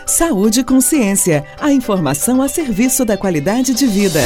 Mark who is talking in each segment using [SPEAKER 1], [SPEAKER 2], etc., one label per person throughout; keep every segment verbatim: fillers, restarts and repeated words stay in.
[SPEAKER 1] Saúde e Consciência, a informação a serviço da qualidade de vida.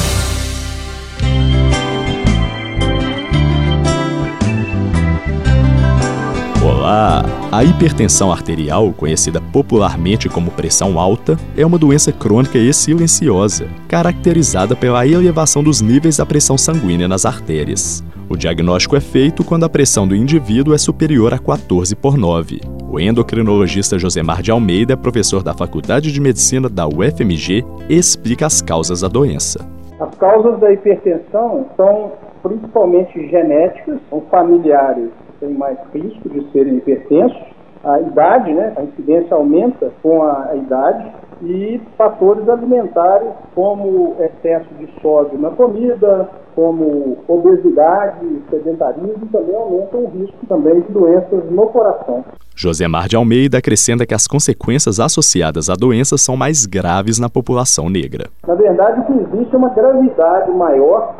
[SPEAKER 2] Olá! A hipertensão arterial, conhecida popularmente como pressão alta, é uma doença crônica e silenciosa, caracterizada pela elevação dos níveis da pressão sanguínea nas artérias. O diagnóstico é feito quando a pressão do indivíduo é superior a quatorze por nove. O endocrinologista Josemar de Almeida, professor da Faculdade de Medicina da U F M G, explica as causas da doença.
[SPEAKER 3] As causas da hipertensão são principalmente genéticas, são familiares, têm mais risco de serem hipertensos, a idade, né, a incidência aumenta com a, a idade, e fatores alimentares como excesso de sódio na comida, como obesidade, sedentarismo, também aumentam o risco também de doenças no coração.
[SPEAKER 2] Josemar de Almeida acrescenta que as consequências associadas à doença são mais graves na população negra.
[SPEAKER 3] Na verdade, que existe uma gravidade maior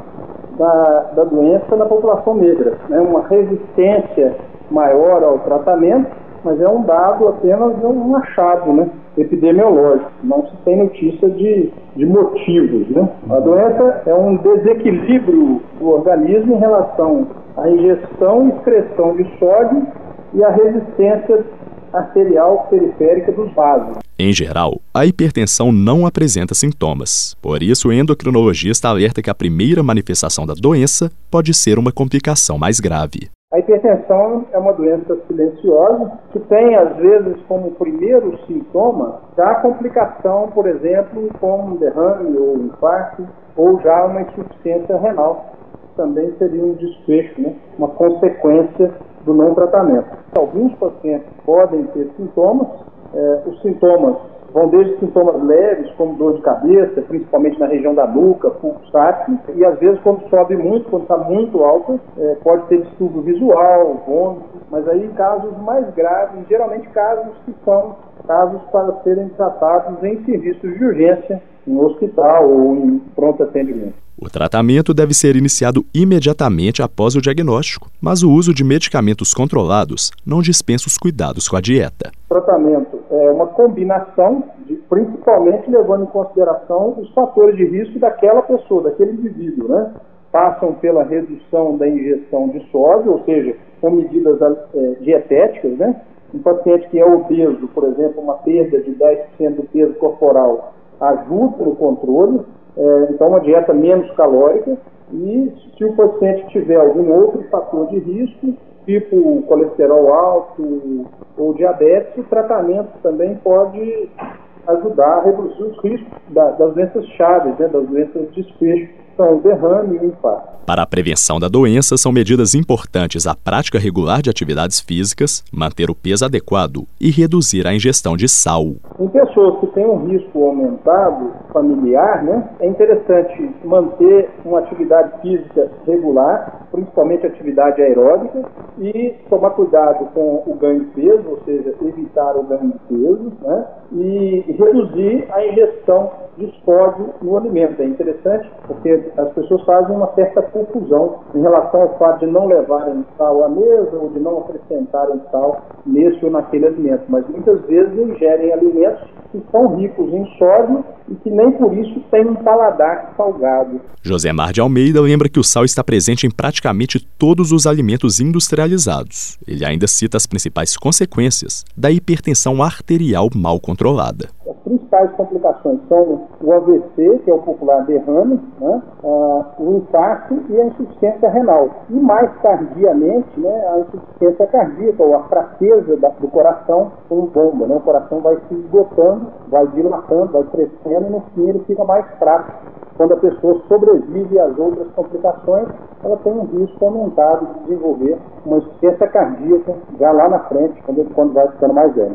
[SPEAKER 3] da, da doença na população negra, né? Uma resistência maior ao tratamento, mas é um dado apenas, um achado, né, epidemiológico. Não se tem notícia de, de motivos, né? A doença é um desequilíbrio do organismo em relação à ingestão e excreção de sódio e à resistência arterial periférica dos vasos.
[SPEAKER 2] Em geral, a hipertensão não apresenta sintomas. Por isso, o endocrinologista alerta que a primeira manifestação da doença pode ser uma complicação mais grave.
[SPEAKER 3] A hipertensão é uma doença silenciosa que tem, às vezes, como primeiro sintoma já a complicação, por exemplo, como um derrame ou um infarto, ou já uma insuficiência renal. Também seria um desfecho, né? Uma consequência do não tratamento. Alguns pacientes podem ter sintomas, eh, os sintomas vão desde sintomas leves, como dor de cabeça, principalmente na região da nuca, pulsátil, e às vezes quando sobe muito, quando está muito alta, é, pode ter distúrbio visual, vômito, mas aí em casos mais graves, geralmente casos que são casos para serem tratados em serviços de urgência, em hospital ou em pronto atendimento.
[SPEAKER 2] O tratamento deve ser iniciado imediatamente após o diagnóstico, mas o uso de medicamentos controlados não dispensa os cuidados com a dieta.
[SPEAKER 3] O tratamento é uma combinação, de, principalmente levando em consideração os fatores de risco daquela pessoa, daquele indivíduo, né? Passam pela redução da ingestão de sódio, ou seja, com medidas é, dietéticas, né? Um paciente que é obeso, por exemplo, uma perda de dez por cento do peso corporal ajuda no controle. É, então, uma dieta menos calórica, e se o paciente tiver algum outro fator de risco, tipo colesterol alto ou diabetes, o tratamento também pode ajudar a reduzir os riscos da, das doenças chaves, né, das doenças de desfecho, são o derrame e o infarto.
[SPEAKER 2] Para a prevenção da doença, são medidas importantes a prática regular de atividades físicas, manter o peso adequado e reduzir a ingestão de sal.
[SPEAKER 3] Em pessoas que têm um risco aumentado familiar, né, é interessante manter uma atividade física regular, principalmente atividade aeróbica, e tomar cuidado com o ganho de peso, ou seja, evitar o ganho de peso, né, e reduzir a ingestão de sódio no alimento. É interessante porque as pessoas fazem uma certa confusão em relação ao fato de não levarem sal à mesa ou de não acrescentarem sal nesse ou naquele alimento, mas muitas vezes ingerem alimentos que são ricos em sódio e que nem por isso têm um paladar salgado.
[SPEAKER 2] Josemar de Almeida lembra que o sal está presente em praticamente todos os alimentos industrializados. Ele ainda cita as principais consequências da hipertensão arterial mal controlada.
[SPEAKER 3] As principais complicações são o A V C, que é o popular derrame, né? uh, o infarto e a insuficiência renal. E mais tardiamente, né, a insuficiência cardíaca, ou a fraqueza da, do coração com bomba. Né? O coração vai se esgotando, vai dilatando, vai crescendo e no fim ele fica mais fraco. Quando a pessoa sobrevive às outras complicações, ela tem um risco aumentado de desenvolver uma insuficiência cardíaca já lá na frente, quando, quando vai ficando mais velho.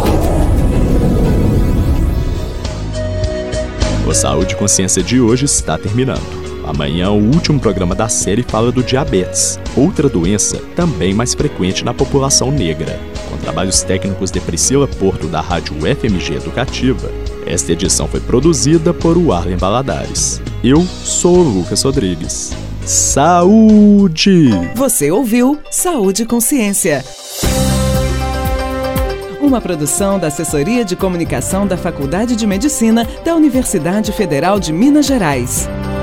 [SPEAKER 2] O Saúde e Consciência de hoje está terminando. Amanhã, o último programa da série fala do diabetes, outra doença também mais frequente na população negra. Com trabalhos técnicos de Priscila Porto, da Rádio U F M G Educativa, esta edição foi produzida por Arlen Valadares. Eu sou o Lucas Rodrigues. Saúde!
[SPEAKER 1] Você ouviu Saúde e Consciência. uma produção da Assessoria de Comunicação da Faculdade de Medicina da Universidade Federal de Minas Gerais.